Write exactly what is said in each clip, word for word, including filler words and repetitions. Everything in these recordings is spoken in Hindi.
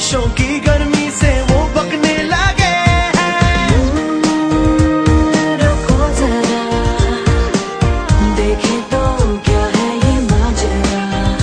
बारिशों की गर्मी से वो पकने लगे हैं। रुको जरा, देखें तो क्या है ये माजरा।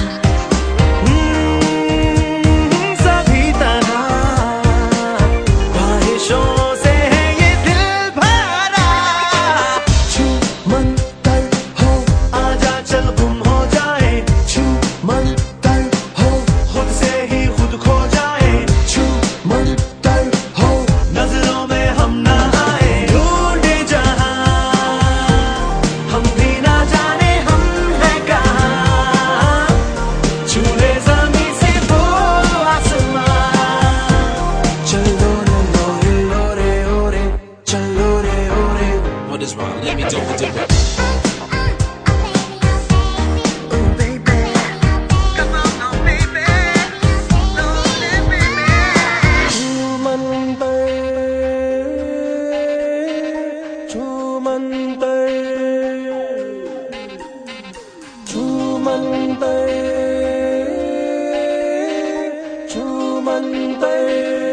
सभी तरह ख्वाहिशों से है ये दिल भरा। छू मंतर हो आजा चल गुम हो जाए, छू मंतर हो खुद से ही खुद खो जाए, छू मंतर हो नजरों में हम ना आए। ढूंढे जहां हम भी ना जाने हम हैं कहां, छूले ज़मीं से वो आसमां। चलो रे लोरे लोरे ओरे, चलो रे ओरे। What is wrong? Let me do it, do it. Chumantay, chumantay, chumantay.